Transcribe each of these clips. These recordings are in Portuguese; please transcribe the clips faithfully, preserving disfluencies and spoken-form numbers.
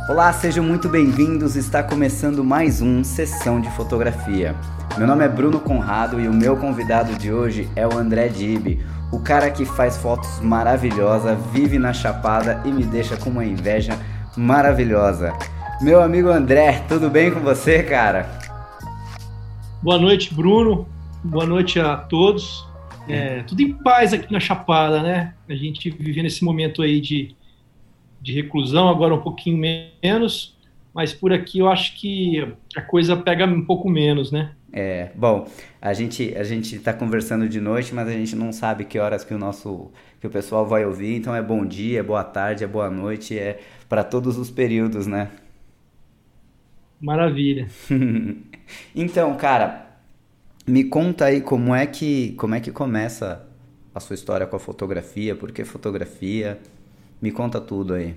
Olá, sejam muito bem-vindos. Está começando mais um Sessão de Fotografia. Meu nome é Bruno Conrado e o meu convidado de hoje é o André Dib, o cara que faz fotos maravilhosas, vive na Chapada e me deixa com uma inveja maravilhosa. Meu amigo André, tudo bem com você, cara? Boa noite, Bruno. Boa noite a todos. É, tudo em paz aqui na Chapada, né? A gente vive nesse momento aí de, de reclusão, agora um pouquinho menos, mas por aqui eu acho que a coisa pega um pouco menos, né? É, bom, a gente a gente tá conversando de noite, mas a gente não sabe que horas que o nosso que o pessoal vai ouvir, então é bom dia, é boa tarde, é boa noite, é para todos os períodos, né? Maravilha. Então, cara, me conta aí como é que como é que começa a sua história com a fotografia, por que fotografia? Me conta tudo aí.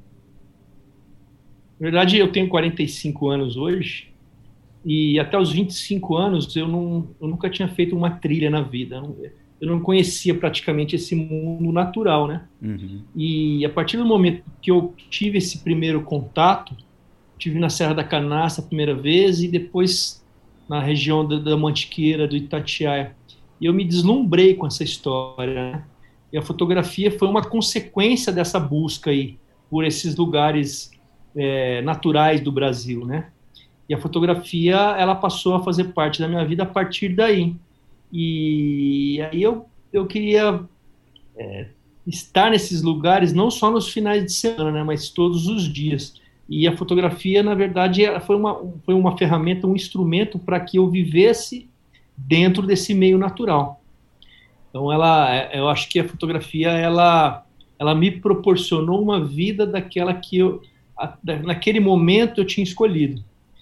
Na verdade, eu tenho quarenta e cinco anos hoje e até os vinte e cinco anos eu, não, eu nunca tinha feito uma trilha na vida. Eu não conhecia praticamente esse mundo natural, né? Uhum. E a partir do momento que eu tive esse primeiro contato, tive na Serra da Canastra a primeira vez e depois na região da, da Mantiqueira, do Itatiaia. E eu me deslumbrei com essa história, né? E a fotografia foi uma consequência dessa busca aí, por esses lugares é, naturais do Brasil, né? E a fotografia, ela passou a fazer parte da minha vida a partir daí. E aí eu, eu queria é, estar nesses lugares, não só nos finais de semana, né? Mas todos os dias. E a fotografia, na verdade, foi uma, foi uma ferramenta, um instrumento para que eu vivesse dentro desse meio natural. Então, ela, eu acho que a fotografia, ela, ela me proporcionou uma vida daquela que eu, naquele momento, eu tinha escolhido.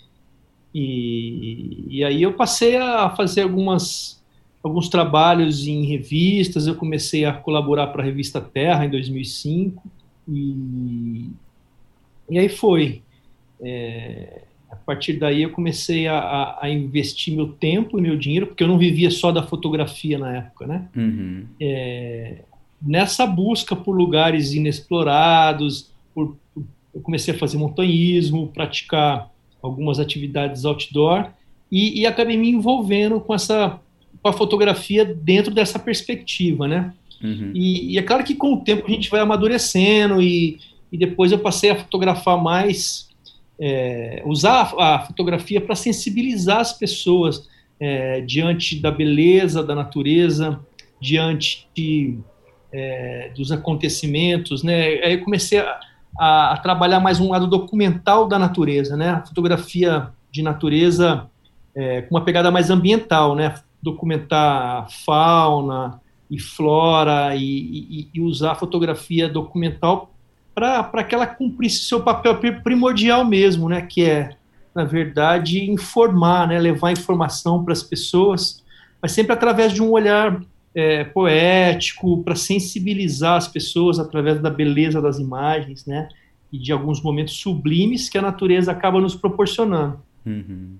E, e aí eu passei a fazer algumas, alguns trabalhos em revistas, eu comecei a colaborar para a revista Terra em dois mil e cinco, e... E aí foi. É, a partir daí eu comecei a, a investir meu tempo e meu dinheiro, porque eu não vivia só da fotografia na época, né? Uhum. É, nessa busca por lugares inexplorados, por, por, eu comecei a fazer montanhismo, praticar algumas atividades outdoor e, e acabei me envolvendo com, essa, com a fotografia dentro dessa perspectiva, né? Uhum. E, e é claro que com o tempo a gente vai amadurecendo e E depois eu passei a fotografar mais, é, usar a fotografia para sensibilizar as pessoas é, diante da beleza da natureza, diante de, é, dos acontecimentos, né? Aí eu comecei a, a, a trabalhar mais um lado documental da natureza, né? A fotografia de natureza é, com uma pegada mais ambiental, né? Documentar fauna e flora e, e, e usar a fotografia documental para que ela cumprisse seu papel primordial mesmo, né, que é, na verdade, informar, né, levar informação para as pessoas, mas sempre através de um olhar é, poético, para sensibilizar as pessoas através da beleza das imagens, né, e de alguns momentos sublimes que a natureza acaba nos proporcionando. Uhum.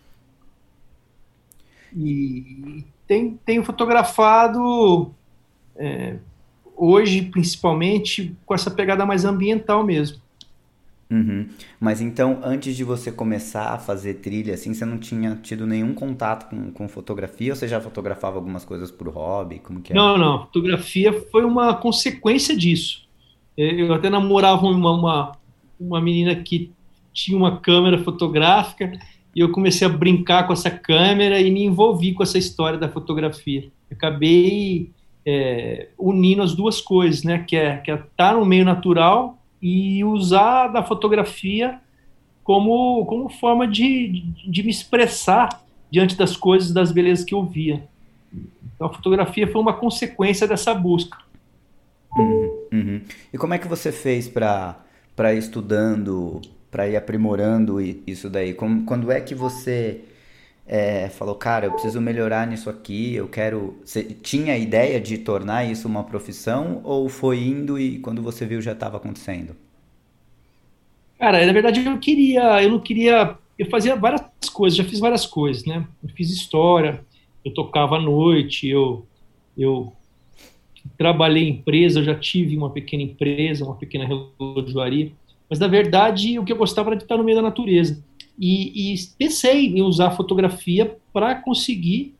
E tem, tenho fotografado... É, hoje, principalmente, com essa pegada mais ambiental mesmo. Uhum. Mas então, antes de você começar a fazer trilha, assim, você não tinha tido nenhum contato com, com fotografia ou você já fotografava algumas coisas por hobby? Como que é? Não, não. Fotografia foi uma consequência disso. Eu até namorava uma, uma, uma menina que tinha uma câmera fotográfica e eu comecei a brincar com essa câmera e me envolvi com essa história da fotografia. Acabei... É, unindo as duas coisas, né, que é, que é estar no meio natural e usar da fotografia como, como forma de, de, de me expressar diante das coisas, das belezas que eu via. Então a fotografia foi uma consequência dessa busca. Uhum, uhum. E como é que você fez para para ir estudando, para ir aprimorando isso daí? Como, quando é que você... É, falou, cara, eu preciso melhorar nisso aqui, eu quero... Você tinha a ideia de tornar isso uma profissão ou foi indo e quando você viu já estava acontecendo? Cara, na verdade eu queria, eu não queria, eu fazia várias coisas, já fiz várias coisas, né? Eu fiz história, eu tocava à noite, eu, eu trabalhei em empresa, eu já tive uma pequena empresa, uma pequena relojoaria, Mas, na verdade, o que eu gostava era de estar no meio da natureza. E, e pensei em usar a fotografia para conseguir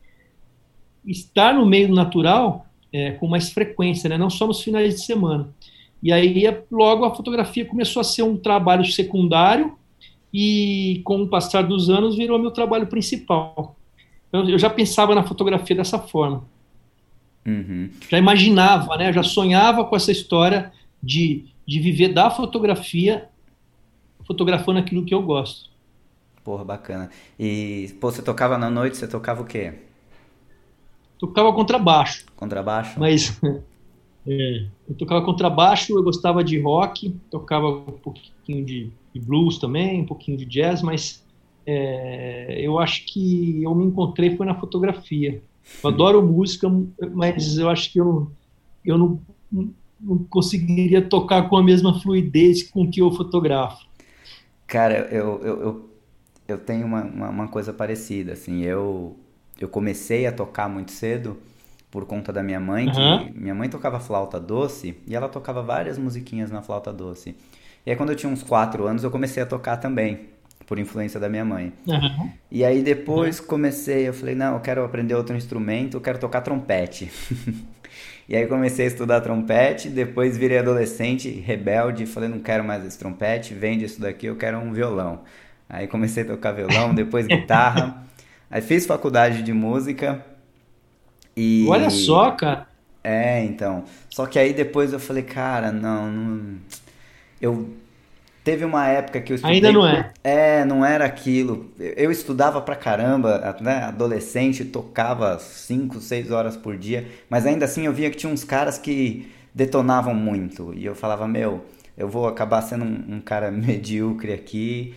estar no meio natural é, com mais frequência, né? Não só nos finais de semana. E aí, logo, a fotografia começou a ser um trabalho secundário e, com o passar dos anos, virou meu trabalho principal. Então, eu já pensava na fotografia dessa forma. Uhum. Já imaginava, né? Já sonhava com essa história de, de viver da fotografia, fotografando aquilo que eu gosto. Porra, bacana. E, pô, você tocava na noite, você tocava o quê? Tocava contrabaixo, Contrabaixo? mas é, eu tocava contrabaixo, eu gostava de rock, tocava um pouquinho de, de blues também, um pouquinho de jazz, mas é, eu acho que eu me encontrei foi na fotografia. Eu adoro música, mas eu acho que eu não, eu não, não conseguiria tocar com a mesma fluidez com que eu fotografo. Cara, eu, eu, eu, eu tenho uma, uma, uma coisa parecida, assim, eu, eu comecei a tocar muito cedo por conta da minha mãe, que Aham, minha mãe tocava flauta doce e ela tocava várias musiquinhas na flauta doce. E aí quando eu tinha uns quatro anos eu comecei a tocar também, por influência da minha mãe. aham, E aí depois aham. comecei, eu falei, não, eu quero aprender outro instrumento, eu quero tocar trompete. E aí comecei a estudar trompete, depois virei adolescente, rebelde, falei, não quero mais esse trompete, vende isso daqui, eu quero um violão. Aí comecei a tocar violão, depois guitarra. Aí fiz faculdade de música Olha e só, cara, é, então. Só que aí depois eu falei, cara, não, não. Eu teve uma época que eu ainda não estudei. é. É, não era aquilo. Eu estudava pra caramba, né? Adolescente, tocava cinco, seis horas por dia, mas ainda assim eu via que tinha uns caras que detonavam muito. E eu falava, meu, eu vou acabar sendo um, um cara medíocre aqui.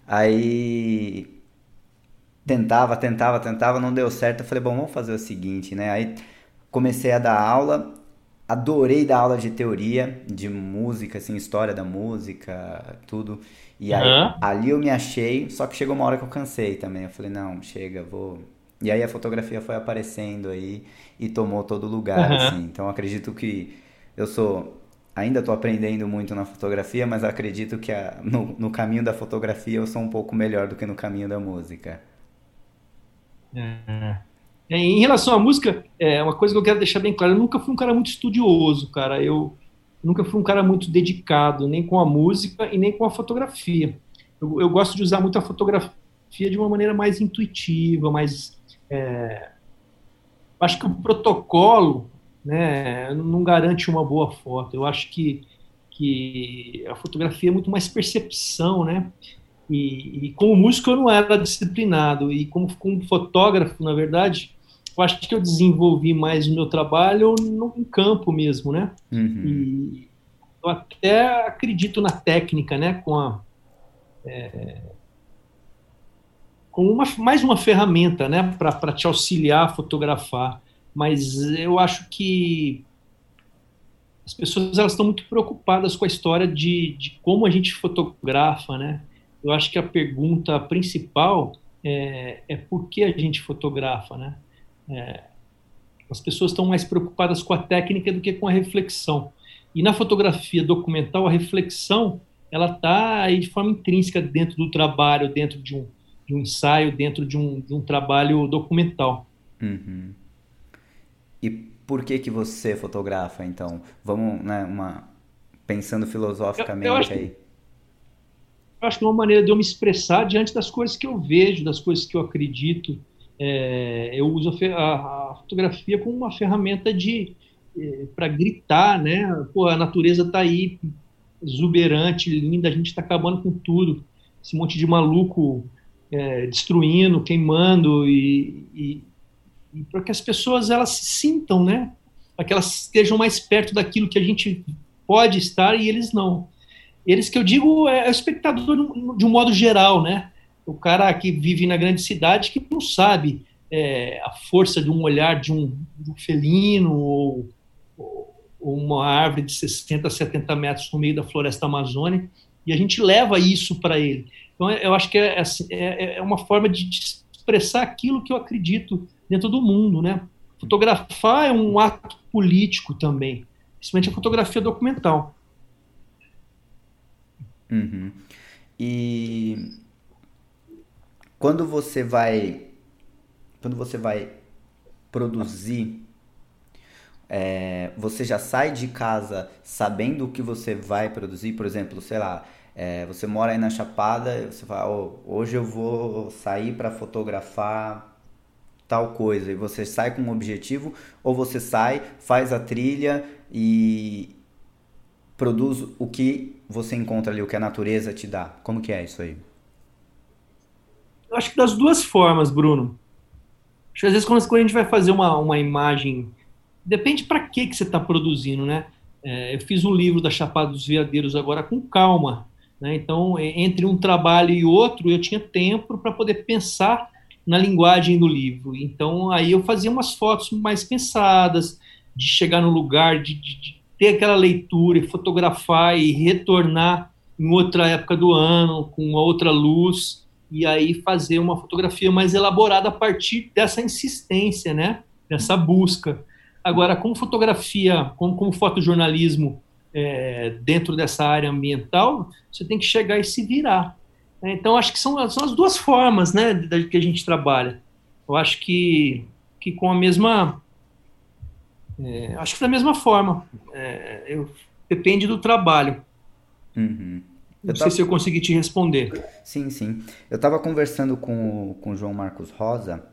Aí tentava, tentava, tentava, não deu certo. Eu falei, bom, vamos fazer o seguinte, né? Aí comecei a dar aula, adorei dar aula de teoria, de música, assim, história da música, tudo. E aí Aham, ali eu me achei, só que chegou uma hora que eu cansei também. Eu falei, não, chega, vou. E aí a fotografia foi aparecendo aí e tomou todo lugar, assim. aham. Então eu acredito que eu sou. Ainda estou aprendendo muito na fotografia, mas acredito que a- no, no caminho da fotografia eu sou um pouco melhor do que no caminho da música. É. É, em relação à música, é uma coisa que eu quero deixar bem claro, eu nunca fui um cara muito estudioso, cara. Eu nunca fui um cara muito dedicado, nem com a música e nem com a fotografia. Eu, eu gosto de usar muito a fotografia de uma maneira mais intuitiva, mais. Acho que o protocolo, né, não garante uma boa foto. Eu acho que, que a fotografia é muito mais percepção, né? E, e como músico eu não era disciplinado, e como, como fotógrafo, na verdade, eu acho que eu desenvolvi mais o meu trabalho no em campo mesmo, né? Uhum, E eu até acredito na técnica, né? Com a, como uma, mais uma ferramenta, né? Para te auxiliar a fotografar. Mas eu acho que as pessoas elas estão muito preocupadas com a história de, de como a gente fotografa, né? Eu acho que a pergunta principal é, é por que a gente fotografa, né? É, as pessoas estão mais preocupadas com a técnica do que com a reflexão. E na fotografia documental, a reflexão ela está aí de forma intrínseca dentro do trabalho, dentro de um, de um ensaio, dentro de um, de um trabalho documental. uhum. E por que que você fotografa, então? Vamos, né, uma pensando Eu, eu filosoficamente acho aí. Eu acho que é uma maneira de eu me expressar diante das coisas que eu vejo, das coisas que eu acredito. É, eu uso a, fe- a- a fotografia como uma ferramenta de para gritar, né? Pô, a natureza está aí, exuberante, linda, a gente está acabando com tudo. Esse monte de maluco é, destruindo, queimando e, e, e para que as pessoas elas se sintam, né? Para que elas estejam mais perto daquilo que a gente pode estar e eles não. Eles que eu digo é o espectador de um modo geral, né? O cara que vive na grande cidade que não sabe é, a força de um olhar de um, de um felino ou, ou uma árvore de sessenta, setenta metros no meio da floresta amazônica, e a gente leva isso para ele. Então, eu acho que é, assim, é, é uma forma de expressar aquilo que eu acredito dentro do mundo, né? Fotografar é um ato político também, principalmente a fotografia documental. Uhum. E quando você vai, quando você vai produzir, é, você já sai de casa sabendo o que você vai produzir? Por exemplo, sei lá, é, você mora aí na Chapada, e você fala, "Ô, hoje eu vou sair para fotografar tal coisa", e você sai com um objetivo, ou você sai, faz a trilha e produz o que você encontra ali, o que a natureza te dá? Como que é isso aí? Eu acho que das duas formas, Bruno. Acho que às vezes quando quando a gente vai fazer uma, uma imagem, depende para que que você está produzindo, né? É, eu fiz um livro da Chapada dos Veadeiros agora com calma, né? Então, e- entre um trabalho e outro, eu tinha tempo para poder pensar na linguagem do livro. Então, aí eu fazia umas fotos mais pensadas, de chegar no lugar, de, de- de ter aquela leitura e fotografar e retornar em outra época do ano, com uma outra luz, e aí fazer uma fotografia mais elaborada a partir dessa insistência, né? Dessa busca. Agora, como fotografia, como, como fotojornalismo é, dentro dessa área ambiental, você tem que chegar e se virar. Né? Então, acho que são, são as duas formas, né, da, que a gente trabalha. Eu acho que, que com a mesma. É, acho que da mesma forma. É, eu, depende do trabalho. Uhum. Eu Não sei se tava... eu consegui te responder. Sim, sim. Eu tava conversando com, o- com o João Marcos Rosa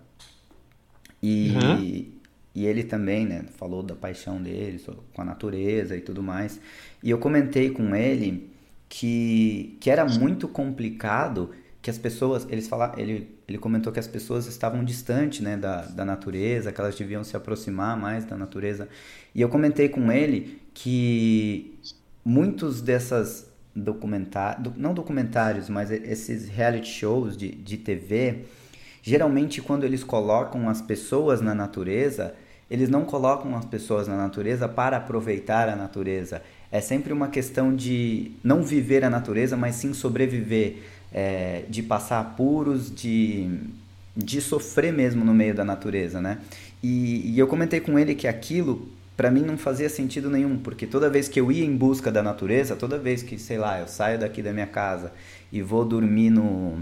Uhum. e, e ele também, né, falou da paixão dele so- com a natureza e tudo mais. E eu comentei com ele que, que era muito complicado que as pessoas, eles falaram, ele, ele comentou que as pessoas estavam distantes, né, da, da natureza, que elas deviam se aproximar mais da natureza. E eu comentei com ele que muitos dessas documentários, não documentários, mas esses reality shows de, de T V, geralmente quando eles colocam as pessoas na natureza, eles não colocam as pessoas na natureza para aproveitar a natureza. É sempre uma questão de não viver a natureza, mas sim sobreviver, é, de passar apuros, de, de sofrer mesmo no meio da natureza, né? E, e eu comentei com ele que aquilo para mim não fazia sentido nenhum, porque toda vez que eu ia em busca da natureza, toda vez que, sei lá, eu saio daqui da minha casa e vou dormir no,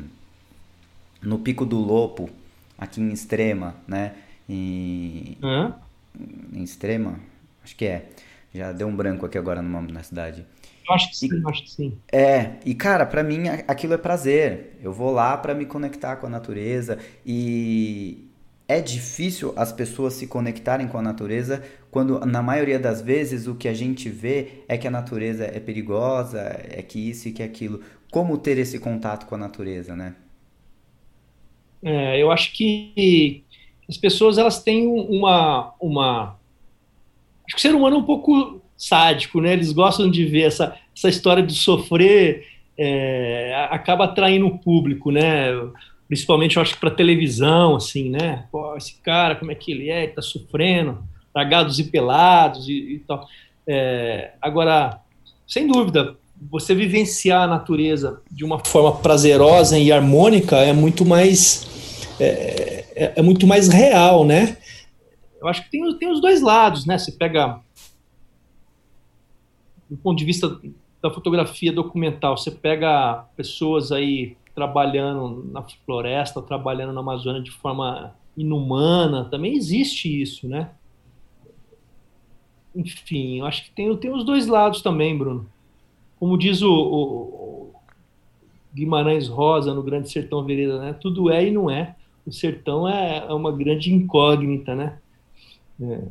no Pico do Lopo, aqui em Extrema, né? Em, Uhum. em Extrema? Acho que é. Já deu um branco aqui agora no nome da cidade. Eu acho que sim, E eu acho que sim. é, e cara, pra mim a- aquilo é prazer. Eu vou lá pra me conectar com a natureza e é difícil as pessoas se conectarem com a natureza quando na maioria das vezes o que a gente vê é que a natureza é perigosa, é que isso e que aquilo. Como ter esse contato com a natureza, né? É, eu acho que as pessoas elas têm uma, uma acho que o ser humano é um pouco sádico, né? Eles gostam de ver essa, essa história de sofrer, é, acaba atraindo o público, né? Principalmente, eu acho que para televisão, assim, né? Pô, esse cara, como é que ele é? Ele tá sofrendo, largados e pelados e, e tal. É, agora, sem dúvida, você vivenciar a natureza de uma forma prazerosa e harmônica é muito mais é, é, é muito mais real, né? Eu acho que tem, tem os dois lados, né? Você pega, do ponto de vista da fotografia documental, você pega pessoas aí trabalhando na floresta, trabalhando na Amazônia de forma inumana, também existe isso, né? Enfim, eu acho que tem, tem os dois lados também, Bruno. Como diz o, o Guimarães Rosa no Grande Sertão Veredas, né? Tudo é e não é. O sertão é, é uma grande incógnita, né? É.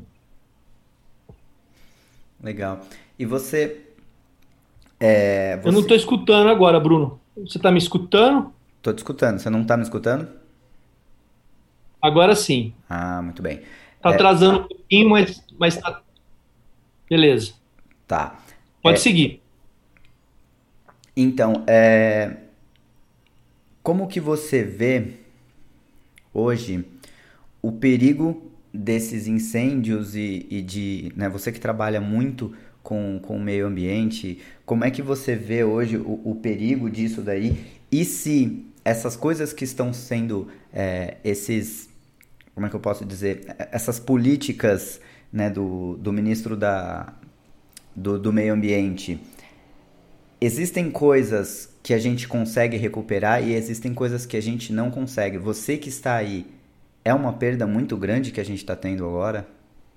Legal. E você, é, Eu não estou você, escutando agora, Bruno. Você está me escutando? tô te escutando, você não tá me escutando? Agora sim. Ah, muito bem. Está atrasando um pouquinho, mas, mas tá... Beleza. Tá. Pode seguir. Então, é, como que você vê hoje o perigo desses incêndios e, e de, né, você que trabalha muito com, com o meio ambiente, como é que você vê hoje o, o perigo disso daí? E se essas coisas que estão sendo, é, esses, como é que eu posso dizer, essas políticas, né, do, do ministro da, do, do meio ambiente, existem coisas que a gente consegue recuperar e existem coisas que a gente não consegue. Você que está aí, é uma perda muito grande que a gente está tendo agora?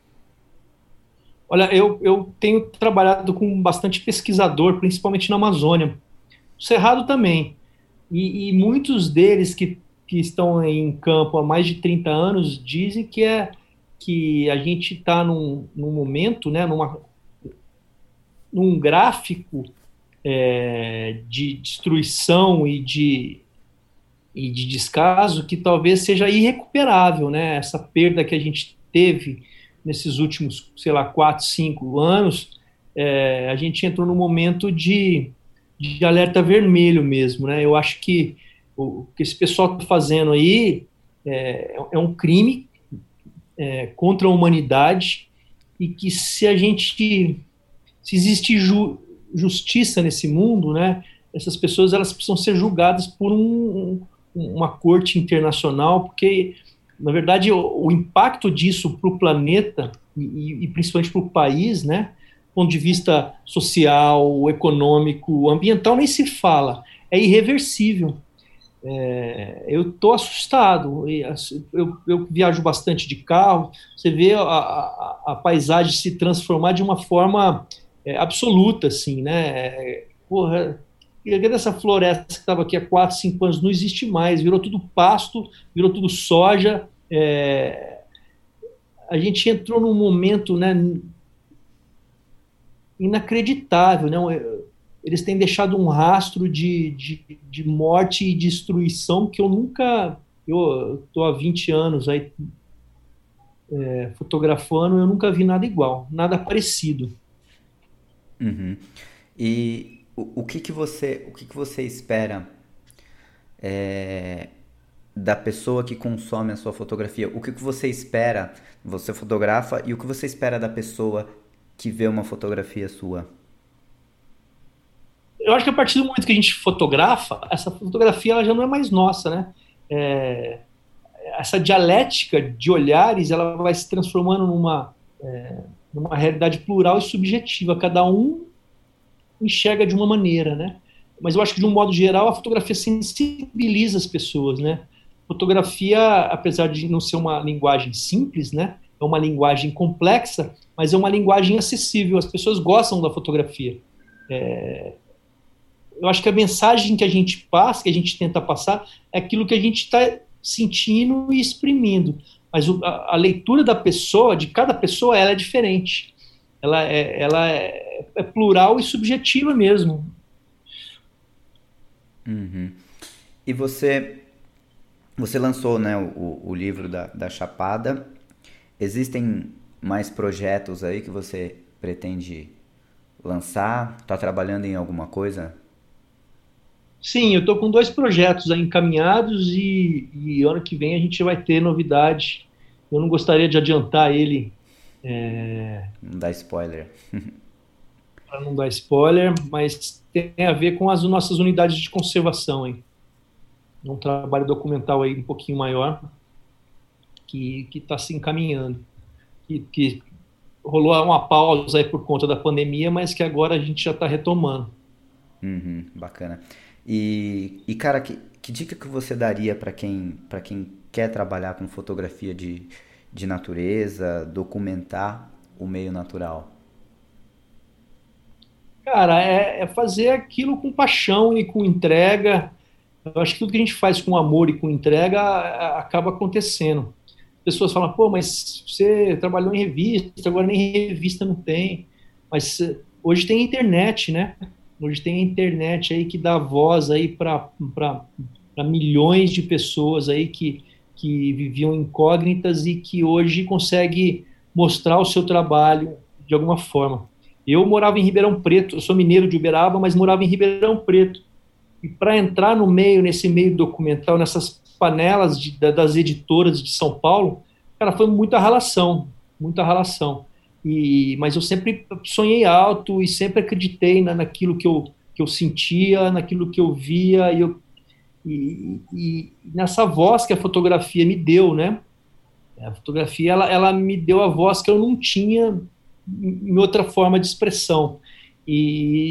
Olha, eu, eu tenho trabalhado com bastante pesquisador, principalmente na Amazônia. O Cerrado também. E, e muitos deles que, que estão em campo há mais de trinta anos dizem que, é, que a gente está num, num momento, né, numa, num gráfico é, de destruição e de, e de descaso que talvez seja irrecuperável, né? Essa perda que a gente teve nesses últimos, sei lá, quatro, cinco anos, é, a gente entrou num momento de, de alerta vermelho mesmo, né? Eu acho que o que esse pessoal está fazendo aí é, é um crime é, contra a humanidade e que se a gente, se existe ju, justiça nesse mundo, né? Essas pessoas elas precisam ser julgadas por um, um, uma corte internacional, porque na verdade, o, o impacto disso para o planeta e, e principalmente para o país, né, do ponto de vista social, econômico, ambiental, nem se fala, é irreversível. É, eu estou assustado, eu, eu viajo bastante de carro, você vê a, a, a paisagem se transformar de uma forma é, absoluta, assim, né? É, porra, e dessa floresta que estava aqui há quatro, cinco anos não existe mais, virou tudo pasto, virou tudo soja. É, a gente entrou num momento, né, inacreditável, né? Eles têm deixado um rastro de, de, de morte e destruição que eu nunca... Eu estou há vinte anos aí, é, fotografando, eu nunca vi nada igual, nada parecido. Uhum. E o, o que que você, o que que você espera é, da pessoa que consome a sua fotografia? O que que você espera, você fotografa, e o que você espera da pessoa que vê uma fotografia sua? Eu acho que a partir do momento que a gente fotografa, essa fotografia ela já não é mais nossa, né? É, essa dialética de olhares, ela vai se transformando numa, é, numa realidade plural e subjetiva. Cada um enxerga de uma maneira, né? Mas eu acho que, de um modo geral, a fotografia sensibiliza as pessoas, né? Fotografia, apesar de não ser uma linguagem simples, né? É uma linguagem complexa, mas é uma linguagem acessível. As pessoas gostam da fotografia. É, eu acho que a mensagem que a gente passa, que a gente tenta passar, é aquilo que a gente está sentindo e exprimindo. Mas o, a, a leitura da pessoa, de cada pessoa, ela é diferente. Ela é, ela é, é plural e subjetiva mesmo. Uhum. E você, você lançou, né, o, o livro da, da Chapada. Existem mais projetos aí que você pretende lançar? Está trabalhando em alguma coisa? Sim, eu estou com dois projetos aí encaminhados e, e ano que vem a gente vai ter novidade. Eu não gostaria de adiantar ele é, Não dá spoiler. para não dar spoiler, mas tem a ver com as nossas unidades de conservação. Hein? Um trabalho documental aí um pouquinho maior que está se encaminhando. Que, que rolou uma pausa aí por conta da pandemia, mas que agora a gente já está retomando. Uhum, bacana. E, e cara, que, que dica que você daria para quem, para quem quer trabalhar com fotografia de, de natureza, documentar o meio natural? Cara, é, é fazer aquilo com paixão e com entrega. Eu acho que tudo que a gente faz com amor e com entrega a- acaba acontecendo. As pessoas falam, pô, mas você trabalhou em revista, agora nem revista não tem. Mas eh, hoje tem internet, né? Hoje tem a internet aí que dá voz aí para milhões de pessoas aí que, que viviam incógnitas e que hoje consegue mostrar o seu trabalho de alguma forma. Eu morava em Ribeirão Preto, eu sou mineiro de Uberaba, mas morava em Ribeirão Preto. E para entrar no meio, nesse meio documental, nessas panelas de, das editoras de São Paulo, cara, foi muita ralação, muita ralação. E, mas eu sempre sonhei alto e sempre acreditei na, naquilo que eu, que eu sentia, naquilo que eu via, e, eu, e, e nessa voz que a fotografia me deu, né? A fotografia, ela, ela me deu a voz que eu não tinha em outra forma de expressão. E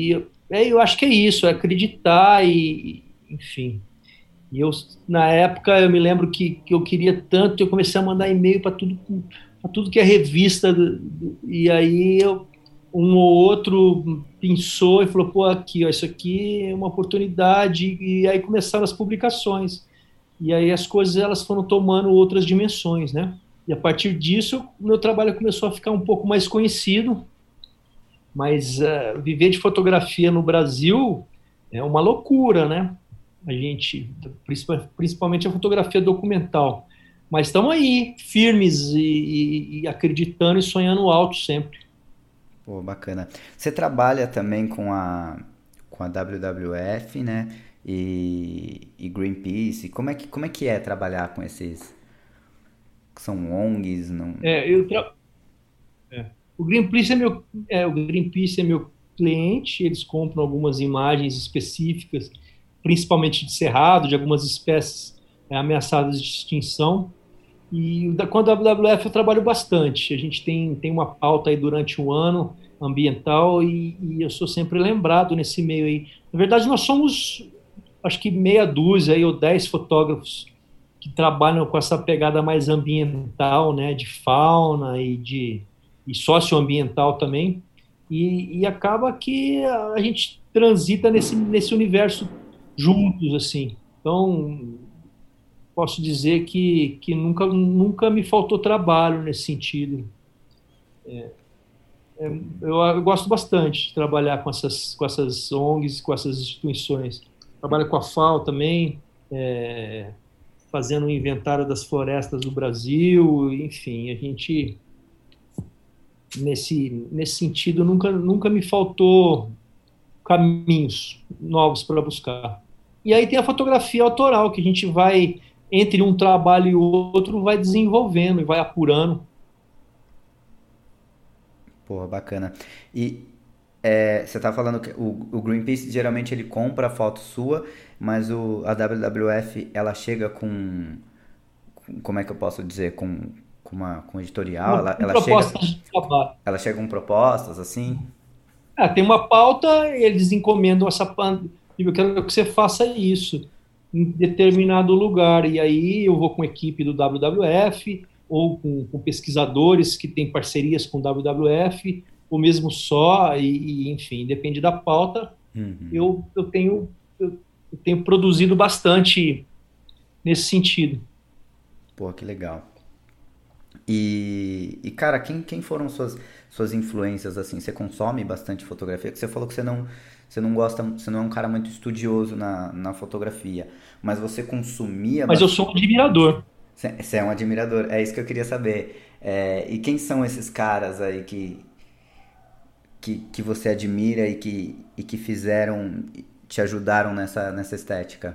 é, eu acho que é isso, é acreditar e, enfim. E eu, na época, eu me lembro que, que eu queria tanto, eu comecei a mandar e-mail para tudo, para tudo que é revista, do, do, e aí eu, um ou outro pensou e falou, pô, aqui, ó, isso aqui é uma oportunidade, e aí começaram as publicações. E aí as coisas elas foram tomando outras dimensões, né? E a partir disso, o meu trabalho começou a ficar um pouco mais conhecido, mas uh, viver de fotografia no Brasil é uma loucura, né? A gente, principalmente a fotografia documental. Mas estamos aí, firmes e, e, e acreditando e sonhando alto sempre. Pô, bacana. Você trabalha também com a, com a W W F, né? E, e Greenpeace. Como é que, como é que é trabalhar com esses... São O N Gs? Não... É, eu tra... é. O Greenpeace é meu, é, o Greenpeace é meu cliente, eles compram algumas imagens específicas, principalmente de cerrado, de algumas espécies é, ameaçadas de extinção. E com a W W F eu trabalho bastante. A gente tem, tem uma pauta aí durante o ano ambiental e, e eu sou sempre lembrado nesse meio aí. Na verdade, nós somos, acho que meia dúzia aí, ou dez fotógrafos que trabalham com essa pegada mais ambiental, né, de fauna e de e socioambiental também. E, e acaba que a gente transita nesse, nesse universo juntos, assim. Então, posso dizer que, que nunca, nunca me faltou trabalho nesse sentido. É, é, eu, eu gosto bastante de trabalhar com essas, com essas O N Gs, com essas instituições. Trabalho com a FAO também, é, fazendo um inventário das florestas do Brasil, enfim, a gente, nesse, nesse sentido, nunca, nunca me faltou caminhos novos para buscar. E aí tem a fotografia autoral, que a gente vai, entre um trabalho e outro, vai desenvolvendo e vai apurando. Porra, bacana. E é, você tá falando que o, o Greenpeace geralmente ele compra a foto sua, mas o, a W W F ela chega com, com como é que eu posso dizer, com, com uma com editorial, Uma, ela, uma ela chega proposta de trabalho. ela chega com propostas assim. Ah, tem uma pauta, eles encomendam essa pauta, e eu quero que você faça isso em determinado lugar, e aí eu vou com a equipe do W W F, ou com, com pesquisadores que têm parcerias com o W W F, ou mesmo só, e, e enfim, depende da pauta, Uhum. eu, eu, tenho, eu, eu tenho produzido bastante nesse sentido. Pô, que legal. E, e cara, quem, quem foram suas, suas influências assim? Você consome bastante fotografia? Porque você falou que você não, você não gosta, você não é um cara muito estudioso na, na fotografia, mas você consumia Mas eu bastante. sou um admirador. Você você é um admirador, é isso que eu queria saber. É, e quem são esses caras aí que, que, que você admira e que, e que fizeram, te ajudaram nessa, nessa estética?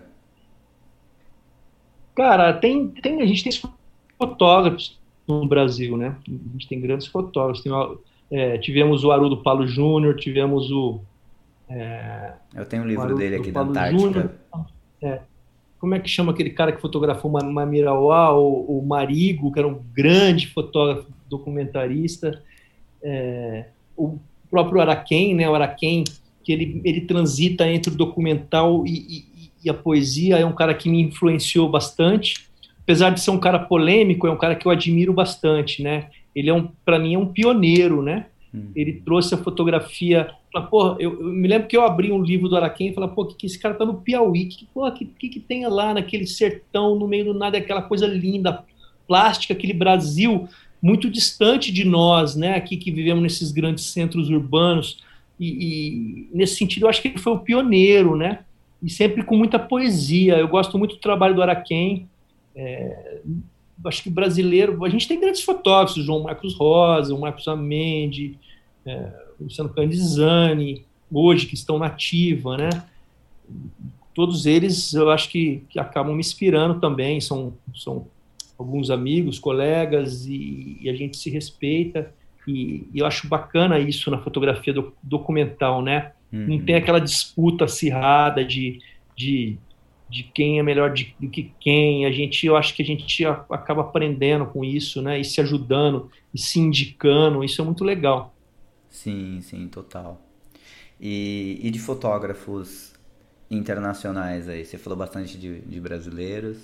Cara, tem, tem, a gente tem fotógrafos no Brasil, né? A gente tem grandes fotógrafos. Tem, é, tivemos o Haroldo Paulo Júnior, tivemos o, é, Eu tenho um o livro dele Haroldo aqui da Paulo Júnior. Antártica. É, como é que chama aquele cara que fotografou uma, uma Mirauá, o, o Marigo, que era um grande fotógrafo documentarista. É, o próprio Araquém, né? O Araquém, que ele, ele transita entre o documental e, e, e a poesia, é um cara que me influenciou bastante. Apesar de ser um cara polêmico, é um cara que eu admiro bastante, né? Ele é um, para mim, é um pioneiro, né? Hum. Ele trouxe a fotografia. Fala, porra, eu, eu me lembro que eu abri um livro do Araquém e falei, pô, que, que esse cara tá no Piauí? Que, porra, que, que, que tem lá naquele sertão, no meio do nada, aquela coisa linda, plástica, aquele Brasil muito distante de nós, né? Aqui que vivemos nesses grandes centros urbanos. E, e nesse sentido, eu acho que ele foi o pioneiro, né? E sempre com muita poesia. Eu gosto muito do trabalho do Araquém. É, acho que brasileiro, a gente tem grandes fotógrafos, o João Marcos Rosa, o Marcos Amendi, é, o Luciano Candizani, hoje que estão na ativa, né? Todos eles eu acho que, que acabam me inspirando também, são, são alguns amigos, colegas, e, e a gente se respeita, e, e eu acho bacana isso na fotografia do, documental, né? Uhum. Não tem aquela disputa acirrada de, de de quem é melhor de, do que quem. A gente, eu acho que a gente acaba aprendendo com isso, né? E se ajudando, e se indicando. Isso é muito legal. Sim, sim, total. E, e de fotógrafos internacionais aí? Você falou bastante de, de brasileiros.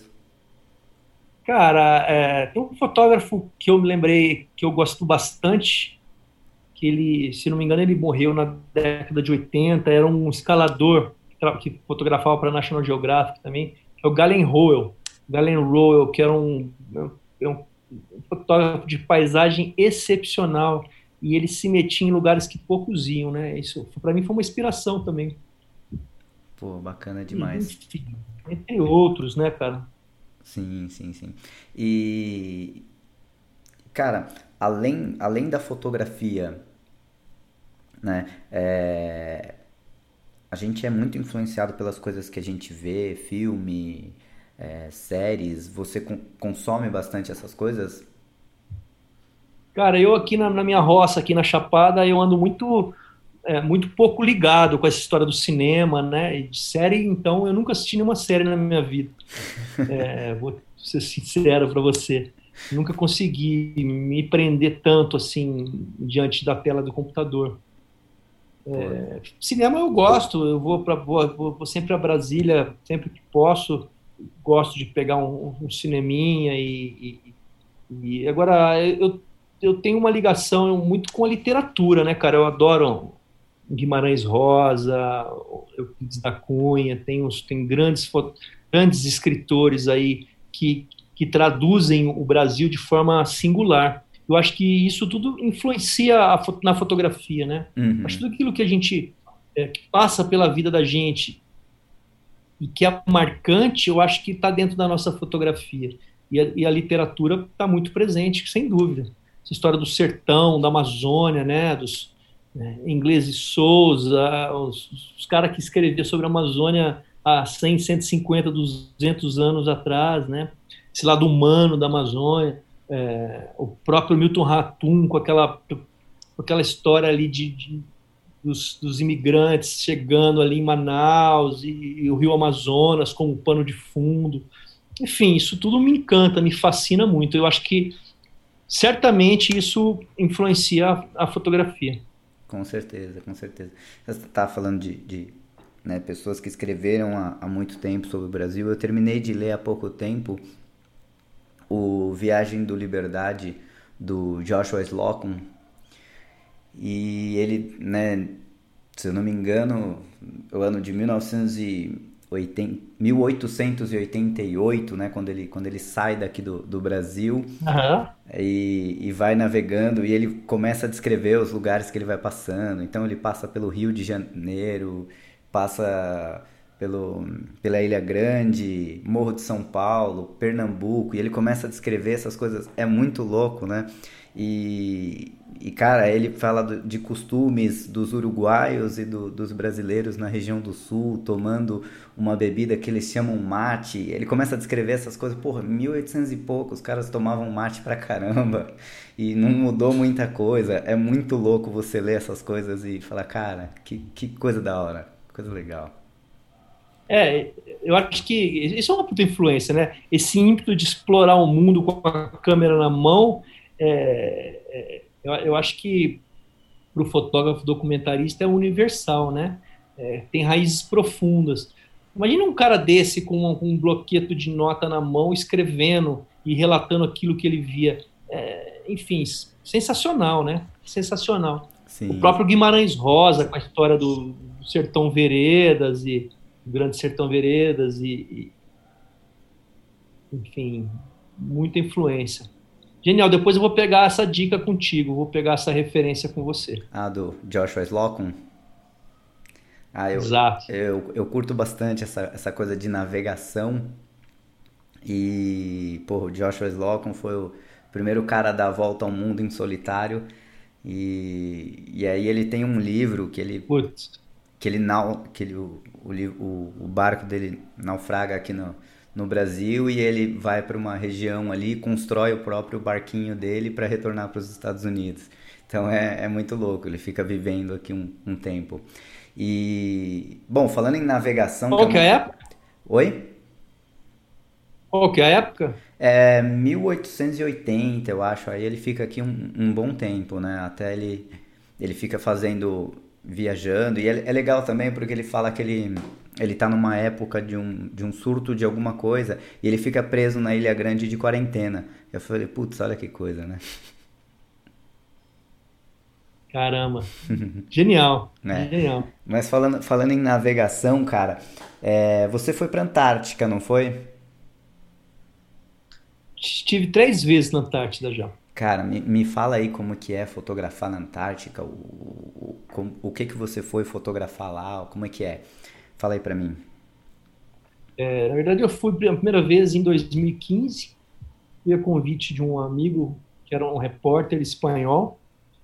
Cara, é, tem um fotógrafo que eu me lembrei que eu gosto bastante, que ele, se não me engano, ele morreu na década de oitenta, era um escalador que, tra- que fotografava para a National Geographic também, que é o Galen Rowell. Galen Rowell, que era um, é um um fotógrafo de paisagem excepcional, e ele se metia em lugares que poucos iam, né? Isso, para mim, foi uma inspiração também. Pô, bacana E, demais. enfim, entre outros, né, cara? Sim, sim, sim. E, cara, além, além da fotografia, né? é, a gente é muito influenciado pelas coisas que a gente vê, filme, é, séries. Você con- consome bastante essas coisas? Cara, eu aqui na, na minha roça, aqui na Chapada, eu ando muito, é, muito pouco ligado com essa história do cinema, né? E de série, então, eu nunca assisti nenhuma série na minha vida. É, vou ser sincero para você. Nunca consegui me prender tanto assim diante da tela do computador. Pô, Cinema eu gosto, eu vou, pra, vou, vou, vou sempre a Brasília, sempre que posso, gosto de pegar um, um cineminha e, e, e agora eu, eu tenho uma ligação muito com a literatura, né, cara? Eu adoro Guimarães Rosa, Euclides da Cunha, tem, uns, tem grandes, fo- grandes escritores aí que, que traduzem o Brasil de forma singular. Eu acho que isso tudo influencia a fo- na fotografia, né? Acho que uhum, tudo aquilo que a gente é, que passa pela vida da gente e que é marcante, eu acho que está dentro da nossa fotografia. E a, e a literatura está muito presente, sem dúvida. Essa história do sertão, da Amazônia, né, dos né, ingleses Souza, os, os caras que escreviam sobre a Amazônia há cem, cento e cinquenta, duzentos anos atrás, né? Esse lado humano da Amazônia, é, o próprio Milton Ratum com aquela, com aquela história ali de, de dos, dos imigrantes chegando ali em Manaus e, e o Rio Amazonas como pano de fundo. Enfim, isso tudo me encanta, me fascina muito. Eu acho que certamente isso influencia a, a fotografia. com certeza, com certeza. Você tá falando de, de, né, pessoas que escreveram há, há muito tempo sobre o Brasil. Eu terminei de ler há pouco tempo o Viagem do Liberdade do Joshua Slocum. E ele, né, se eu não me engano, o ano de mil novecentos e oitenta, mil oitocentos e oitenta e oito, né, quando ele, quando ele sai daqui do, do Brasil Aham. e, e vai navegando e ele começa a descrever os lugares que ele vai passando. Então ele passa pelo Rio de Janeiro, passa pelo, pela Ilha Grande, Morro de São Paulo, Pernambuco, e ele começa a descrever essas coisas. É muito louco, né? E, e cara, ele fala do- de costumes dos uruguaios e do- dos brasileiros na região do sul, tomando uma bebida que eles chamam mate. Ele começa a descrever essas coisas. Porra, mil e oitocentos e pouco, os caras tomavam mate pra caramba. E não mudou muita coisa. É muito louco você ler essas coisas e falar, cara, que, que coisa da hora, coisa legal. É, eu acho que isso é uma puta influência, né? Esse ímpeto de explorar o mundo com a câmera na mão, é, é, eu, eu acho que para o fotógrafo documentarista é universal, né? É, tem raízes profundas. Imagina um cara desse com um, com um bloqueto de nota na mão, escrevendo e relatando aquilo que ele via. É, enfim, sensacional, né? Sensacional. O Sim, próprio Guimarães Rosa, com a história do, do Sertão Veredas e do Grande Sertão Veredas e, e, enfim, muita influência. Genial, depois eu vou pegar essa dica contigo, vou pegar essa referência com você. a do Joshua Slocum. Ah, eu, Exato. eu, eu curto bastante essa, essa coisa de navegação. E, pô, o Joshua Slocum foi o primeiro cara a dar a volta ao mundo em solitário. E, e aí ele tem um livro que ele, Putz. que ele, nau, que ele o, o, li- o, o barco dele naufraga aqui no, no Brasil e ele vai para uma região ali e constrói o próprio barquinho dele para retornar para os Estados Unidos. Então é, é muito louco, ele fica vivendo aqui um, um tempo. E, bom, falando em navegação, que é Qual que é uma... a época? Oi? Qual que é a época? É mil oitocentos e oitenta, eu acho. Aí ele fica aqui um, um bom tempo, né? Até ele, ele fica fazendo viajando. E é, é legal também porque ele fala que ele, ele tá numa época de um, de um surto de alguma coisa e ele fica preso na Ilha Grande de quarentena. Eu falei, putz, olha que coisa, né? Caramba, genial, É. genial. Mas falando, falando em navegação, cara, é, você foi pra Antártica, não foi? Estive três vezes na Antártida já. Cara, me, me fala aí como que é fotografar na Antártica, o, o, o, o que que você foi fotografar lá, como é que é? Fala aí pra mim. É, na verdade, eu fui a primeira vez em dois mil e quinze, fui a convite de um amigo que era um repórter espanhol,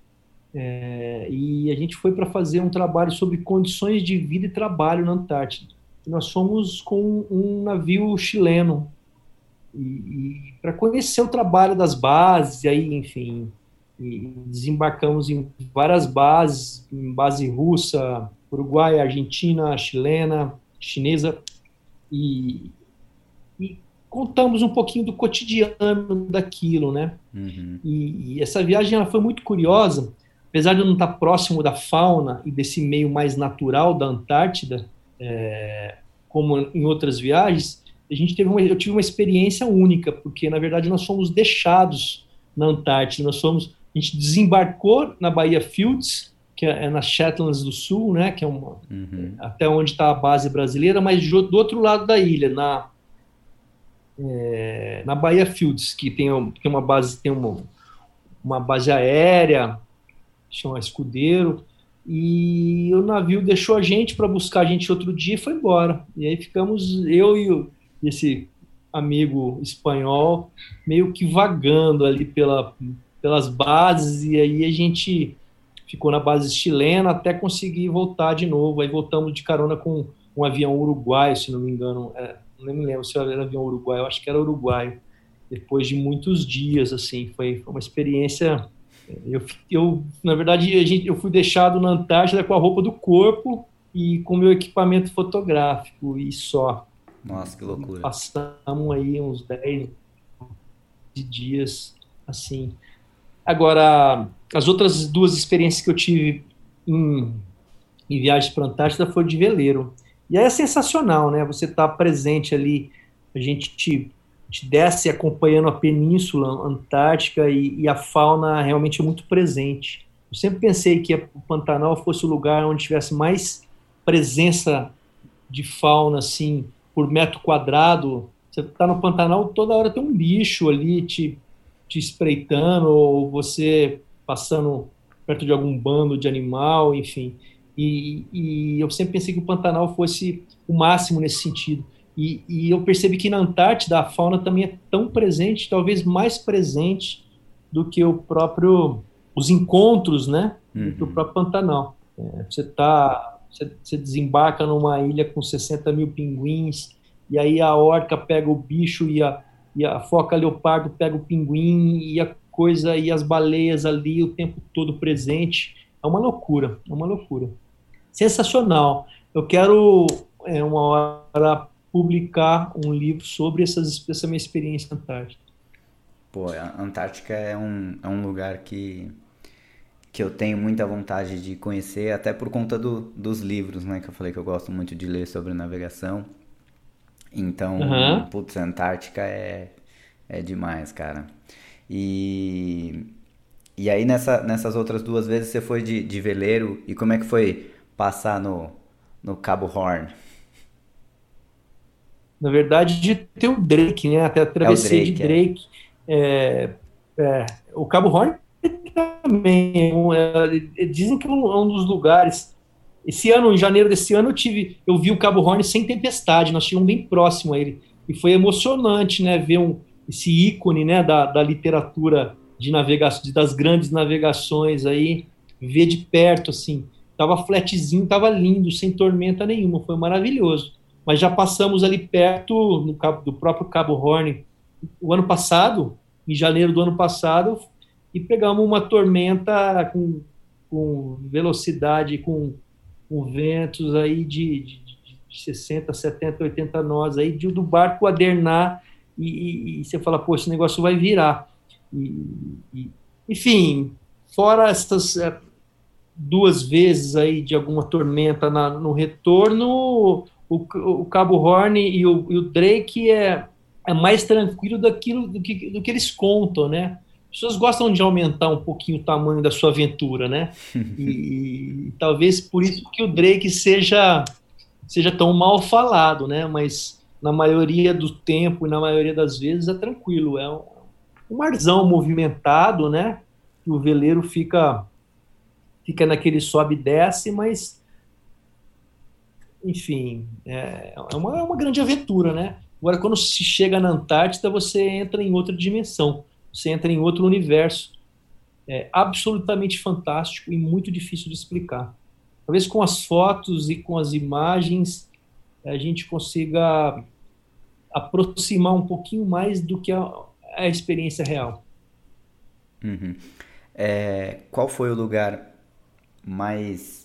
é, e a gente foi para fazer um trabalho sobre condições de vida e trabalho na Antártida. E nós fomos com um navio chileno, e, e para conhecer o trabalho das bases, e aí, enfim, e desembarcamos em várias bases, em base russa, Uruguai, Argentina, chilena, chinesa, e, e contamos um pouquinho do cotidiano daquilo, né? Uhum, E, e essa viagem ela foi muito curiosa, apesar de eu não estar próximo da fauna e desse meio mais natural da Antártida, é, como em outras viagens, a gente teve uma, eu tive uma experiência única, porque na verdade nós fomos deixados na Antártida, nós fomos, a gente desembarcou na Baía Fields, que é, é nas Shetlands do Sul, né, que é uma, uhum, até onde está a base brasileira, mas do, do outro lado da ilha, na é, na Baía Fields, que tem, tem uma base, tem uma, uma base aérea, chama Escudeiro, e o navio deixou a gente para buscar a gente outro dia e foi embora. E aí ficamos, eu e o, esse amigo espanhol, meio que vagando ali pela, pelas bases, e aí a gente ficou na base chilena até conseguir voltar de novo. Aí voltamos de carona com um avião uruguaio, se não me engano, é, não me lembro se era avião uruguaio, eu acho que era uruguaio, depois de muitos dias, assim, foi, foi uma experiência. Eu, eu, na verdade, a gente, eu fui deixado na Antártida com a roupa do corpo e com o meu equipamento fotográfico e só. nossa, que loucura. Passamos aí uns dez dias assim. Agora, as outras duas experiências que eu tive em, em viagens para a Antártida foi de veleiro. E aí é sensacional, né? Você está presente ali, a gente te te desce acompanhando a Península Antártica e, e a fauna realmente é muito presente. Eu sempre pensei que o Pantanal fosse o lugar onde tivesse mais presença de fauna, assim, por metro quadrado. Você está no Pantanal, toda hora tem um bicho ali te, te espreitando, ou você passando perto de algum bando de animal, enfim. E, e eu sempre pensei que o Pantanal fosse o máximo nesse sentido. E, e eu percebi que na Antártida a fauna também é tão presente, talvez mais presente do que o próprio, os encontros, né, do que o Uhum. próprio Pantanal. É, você tá, você, você desembarca numa ilha com sessenta mil pinguins, e aí a orca pega o bicho e a, e a foca leopardo pega o pinguim e a coisa e as baleias ali o tempo todo presente. É uma loucura, é uma loucura. Sensacional. Eu quero é, uma hora publicar um livro sobre essas, essa minha experiência na Antártida. Pô, a Antártica é um, é um lugar que, que eu tenho muita vontade de conhecer, até por conta do, dos livros, né? Que eu falei que eu gosto muito de ler sobre navegação. Então, Uhum. putz, a Antártica é, é demais, cara. E, e aí nessa, nessas outras duas vezes você foi de, de veleiro, e como é que foi passar no, no Cabo Horn? Na verdade, de ter o Drake, né? Até a É o travessia de Drake, é. Drake. É, é, o Cabo Horn também. É um- é, dizem que é um, é um dos lugares. Esse ano, em janeiro desse ano, eu tive, eu vi o Cabo Horn sem tempestade. Nós chegamos bem próximo a ele e foi emocionante, né? Ver um, esse ícone, né? Da, da literatura de navegação, das grandes navegações aí, ver de perto, assim. Tava flatzinho, tava lindo, sem tormenta nenhuma. Foi maravilhoso. Mas já passamos ali perto no cabo, do próprio Cabo Horn o ano passado, em janeiro do ano passado, e pegamos uma tormenta com, com velocidade, com, com ventos aí de, de, de sessenta, setenta, oitenta nós, aí de, do barco adernar, e, e, e você fala, pô, esse negócio vai virar. E, e, enfim, fora essas, duas vezes aí de alguma tormenta na, no retorno, o, o Cabo Horn e o, e o Drake é, é mais tranquilo daquilo do que, do que eles contam, né? As pessoas gostam de aumentar um pouquinho o tamanho da sua aventura, né? E, e talvez por isso que o Drake seja, seja tão mal falado, né? Mas na maioria do tempo e na maioria das vezes é tranquilo, é um, um marzão movimentado, né? Que o veleiro fica fica naquele sobe e desce, mas enfim, é, é, uma, é uma grande aventura, né? Agora, quando se chega na Antártida, você entra em outra dimensão, você entra em outro universo. É absolutamente fantástico e muito difícil de explicar. Talvez com as fotos e com as imagens a gente consiga aproximar um pouquinho mais do que a, a experiência real. Uhum. É, qual foi o lugar mais...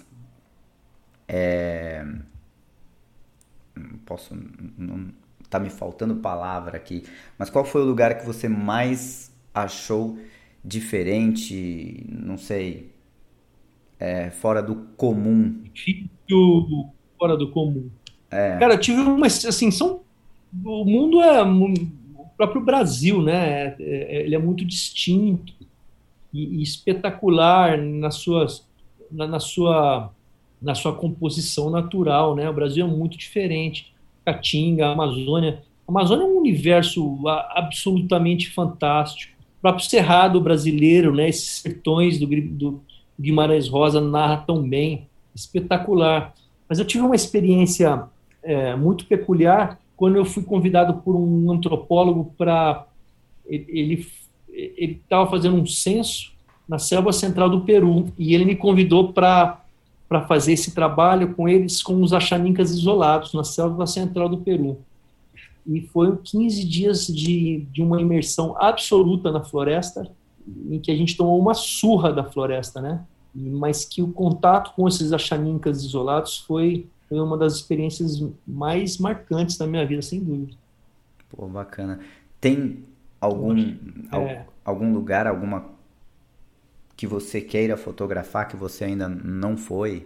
É, posso... Não, tá me faltando palavra aqui. Mas qual foi o lugar que você mais achou diferente, não sei, é, fora do comum? Difícil, fora do comum. Cara, eu tive uma, assim, são, o mundo é o próprio Brasil, né? É- é- ele é muito distinto e, e espetacular nas suas, na, na sua, na sua composição natural, né? O Brasil é muito diferente. Caatinga, a Amazônia. A Amazônia é um universo a- absolutamente fantástico. O próprio Cerrado brasileiro, né? Esses sertões do, Gui- do Guimarães Rosa narra tão bem, espetacular. Mas eu tive uma experiência é, muito peculiar quando eu fui convidado por um antropólogo para ele ele estava fazendo um censo na selva central do Peru e ele me convidou para para fazer esse trabalho com eles com os Axanincas isolados na selva central do Peru. E foi quinze dias de, de uma imersão absoluta na floresta, em que a gente tomou uma surra da floresta, né? Mas que o contato com esses Axanincas isolados foi, foi uma das experiências mais marcantes da minha vida, sem dúvida. Pô, bacana. Tem Eu algum, acho. al- É, algum lugar, alguma que você queira fotografar que você ainda não foi?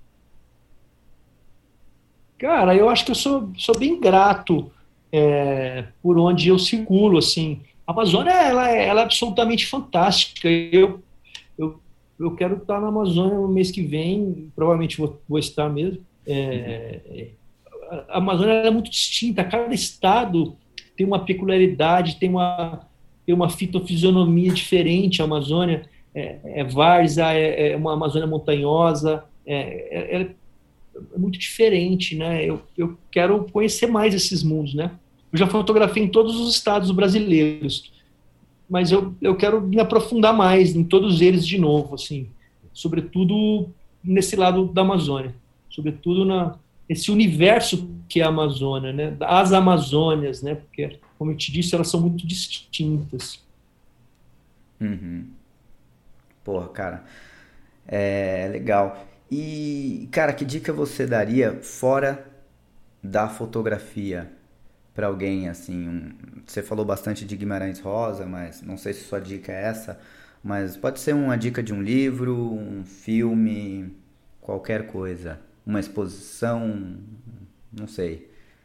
cara, eu acho que eu sou, sou bem grato é, por onde eu circulo, assim. A Amazônia, ela, é- ela é absolutamente fantástica. Eu, eu, eu quero estar na Amazônia no mês que vem, provavelmente vou, vou estar mesmo. É, a Amazônia é muito distinta, cada estado tem uma peculiaridade, tem uma, tem uma fitofisionomia diferente. A Amazônia é, é várzea, é, é uma Amazônia montanhosa, é, é, é é muito diferente, né? Eu, eu quero conhecer mais esses mundos, né? Eu já fotografei em todos os estados brasileiros, mas eu, eu quero me aprofundar mais em todos eles de novo, assim, sobretudo nesse lado da Amazônia, sobretudo na esse universo que é a Amazônia, né? As Amazônias, né? Porque, como eu te disse, elas são muito distintas. Uhum. Porra, cara, é legal. E, cara, que dica você daria fora da fotografia pra alguém assim? Um- você falou bastante de Guimarães Rosa, mas não sei se sua dica é essa, mas pode ser uma dica de um livro, um filme, qualquer coisa, uma exposição, não sei.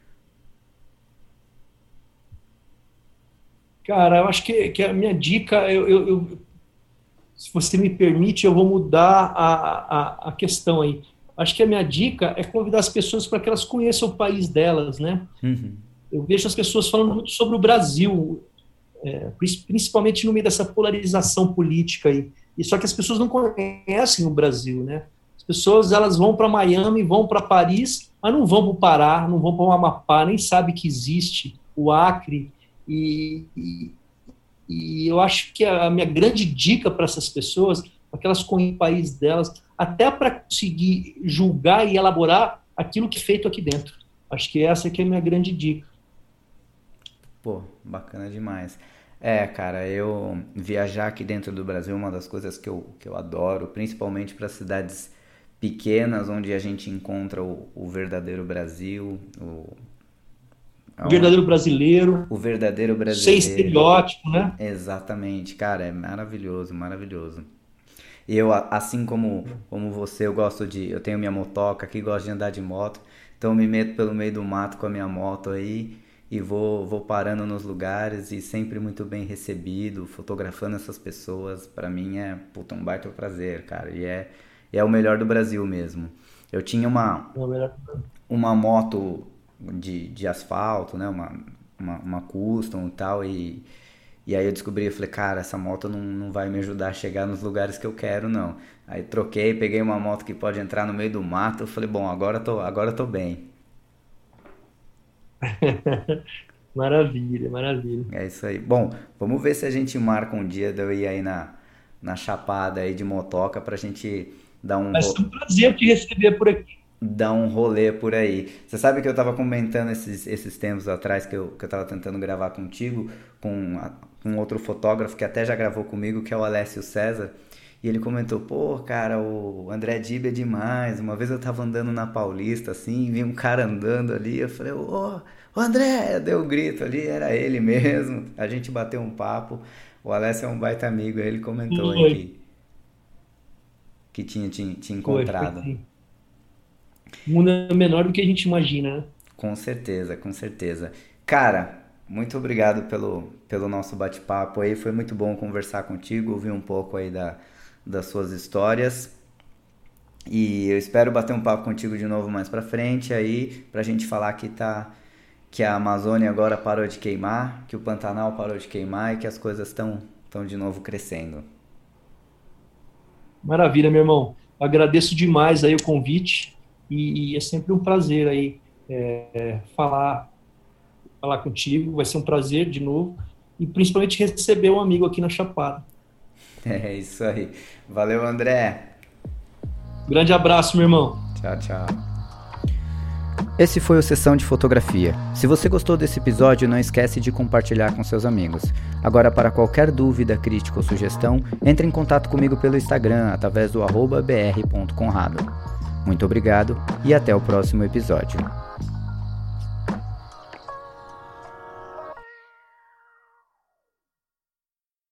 Cara, eu acho que, que a minha dica, eu, eu, eu se você me permite, eu vou mudar a, a, a questão aí. Acho que a minha dica é convidar as pessoas para que elas conheçam o país delas, né? Uhum. Eu vejo as pessoas falando muito sobre o Brasil, é, principalmente no meio dessa polarização política aí. E só que as pessoas não conhecem o Brasil, né? As pessoas elas vão para Miami, vão para Paris, mas não vão para o Pará, não vão para o Amapá, nem sabe que existe o Acre. E, e, e eu acho que a minha grande dica para essas pessoas é que elas conheçam o país delas, até para conseguir julgar e elaborar aquilo que é feito aqui dentro. Acho que essa que é a minha grande dica. Pô, bacana demais. É, cara, eu viajar aqui dentro do Brasil é uma das coisas que eu, que eu adoro, principalmente para cidades pequenas, onde a gente encontra o, o verdadeiro Brasil, o, O verdadeiro brasileiro, o verdadeiro sem brasileiro. estereótipo, né? Exatamente, cara, é maravilhoso, maravilhoso. Eu, a- assim como, como você, eu gosto de... Eu tenho minha motoca aqui, gosto de andar de moto. Então eu me meto pelo meio do mato com a minha moto aí e vou, vou parando nos lugares e sempre muito bem recebido, fotografando essas pessoas. Pra mim é, puta, um baita prazer, cara. E é, é o melhor do Brasil mesmo. Eu tinha uma, É o melhor. uma moto de, de asfalto, né? Uma, uma, uma custom e tal. E, e aí eu descobri, eu falei, cara, essa moto não, não vai me ajudar a chegar nos lugares que eu quero, não. Aí troquei, peguei uma moto que pode entrar no meio do mato. Eu falei, bom, agora eu tô, agora eu tô bem. Maravilha, maravilha. É isso aí. Bom, vamos ver se a gente marca um dia de eu ir aí na, na Chapada aí de motoca pra gente dar um, Vai ser ro- um prazer te receber por aqui. dar um rolê por aí. Você sabe que eu tava comentando esses, esses tempos atrás que eu, que eu tava tentando gravar contigo, com a- com outro fotógrafo que até já gravou comigo, que é o Alessio César. E ele comentou, pô, cara, o André Dib é demais. Uma vez eu tava andando na Paulista, assim, vi um cara andando ali, eu falei, ô, ô André, deu um grito ali, era ele mesmo. A gente bateu um papo. O Alessio é um baita amigo, aí ele comentou aí Foi, que, que tinha te, te foi, foi encontrado. sim. O mundo é menor do que a gente imagina, né? Com certeza, com certeza. Cara, muito obrigado pelo, pelo nosso bate-papo aí. Foi muito bom conversar contigo, ouvir um pouco aí da, das suas histórias. E eu espero bater um papo contigo de novo mais pra frente aí, pra gente falar que tá, que a Amazônia agora parou de queimar, que o Pantanal parou de queimar e que as coisas estão estão de novo crescendo. Maravilha, meu irmão. Agradeço demais aí o convite e, e é sempre um prazer aí é, falar, falar contigo. Vai ser um prazer de novo e principalmente receber um amigo aqui na Chapada. É isso aí. Valeu, André. Grande abraço, meu irmão. Tchau, tchau. Esse foi o Sessão de Fotografia. Se você gostou desse episódio, não esquece de compartilhar com seus amigos. Agora, para qualquer dúvida, crítica ou sugestão, entre em contato comigo pelo Instagram, através do arroba br ponto conrado. Muito obrigado e até o próximo episódio.